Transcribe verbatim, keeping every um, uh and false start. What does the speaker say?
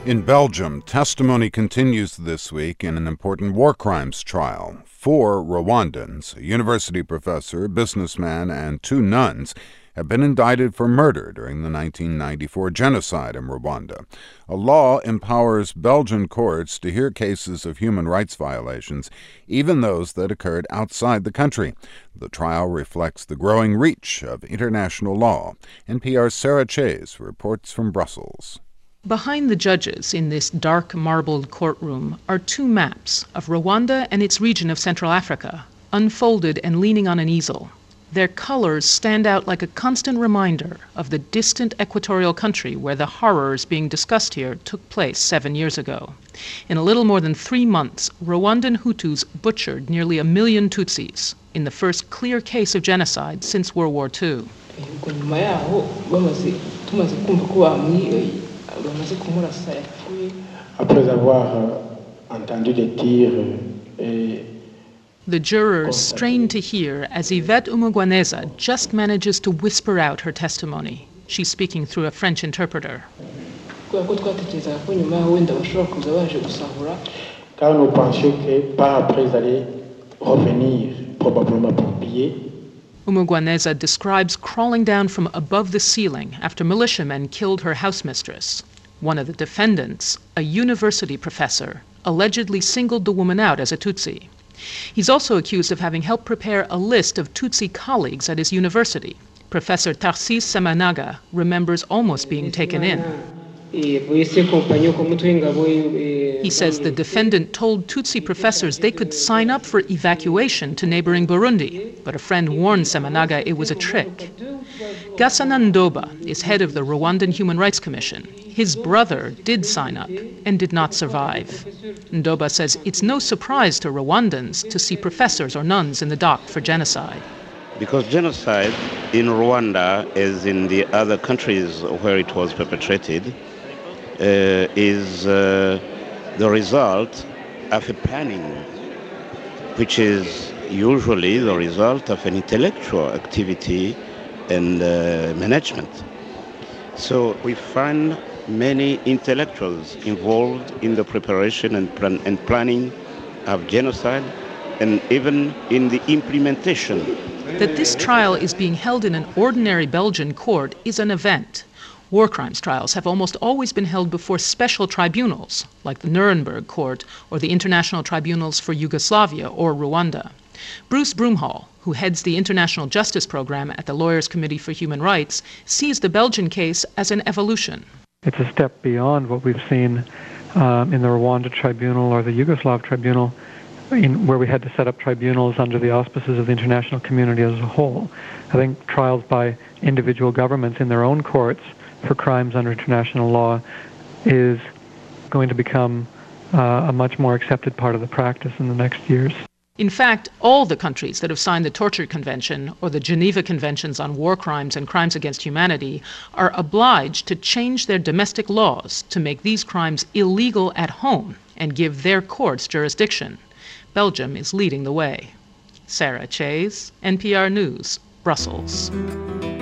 In Belgium, testimony continues this week in an important war crimes trial. Four Rwandans, a university professor, businessman, and two nuns, have been indicted for murder during the nineteen ninety-four genocide in Rwanda. A law empowers Belgian courts to hear cases of human rights violations, even those that occurred outside the country. The trial reflects the growing reach of international law. N P R's Sarah Chase reports from Brussels. Behind the judges in this dark marbled courtroom are two maps of Rwanda and its region of Central Africa, unfolded and leaning on an easel. Their colors stand out like a constant reminder of the distant equatorial country where the horrors being discussed here took place seven years ago. In a little more than three months, Rwandan Hutus butchered nearly a million Tutsis in the first clear case of genocide since World War Two. Après avoir entendu des tirs et The jurors strain to hear as Yvette Umugwaneza just manages to whisper out her testimony. She's speaking through a French interpreter. car nous pensions que par après ils allaient revenir probablement pour piller. Umugwaneza describes crawling down from above the ceiling after militiamen killed her housemistress. One of the defendants, a university professor, allegedly singled the woman out as a Tutsi. He's also accused of having helped prepare a list of Tutsi colleagues at his university. Professor Tarsis Samanaga remembers almost being taken in. He says the defendant told Tutsi professors they could sign up for evacuation to neighboring Burundi, but a friend warned Samanaga it was a trick. Gasana Ndoba is head of the Rwandan Human Rights Commission. His brother did sign up and did not survive. Ndoba says it's no surprise to Rwandans to see professors or nuns in the dock for genocide. Because genocide in Rwanda, as in the other countries where it was perpetrated, uh, is uh, the result of a planning, which is usually the result of an intellectual activity and uh, management. So we find many intellectuals involved in the preparation and, plan- and planning of genocide, and even in the implementation. That this trial is being held in an ordinary Belgian court is an event. War crimes trials have almost always been held before special tribunals, like the Nuremberg Court or the International Tribunals for Yugoslavia or Rwanda. Bruce Broomhall, who heads the International Justice Program at the Lawyers Committee for Human Rights, sees the Belgian case as an evolution. It's a step beyond what we've seen um, in the Rwanda Tribunal or the Yugoslav Tribunal, in, where we had to set up tribunals under the auspices of the international community as a whole. I think trials by individual governments in their own courts for crimes under international law is going to become uh, a much more accepted part of the practice in the next years. In fact, all the countries that have signed the Torture Convention or the Geneva Conventions on War Crimes and Crimes Against Humanity are obliged to change their domestic laws to make these crimes illegal at home and give their courts jurisdiction. Belgium is leading the way. Sarah Chase, N P R News, Brussels.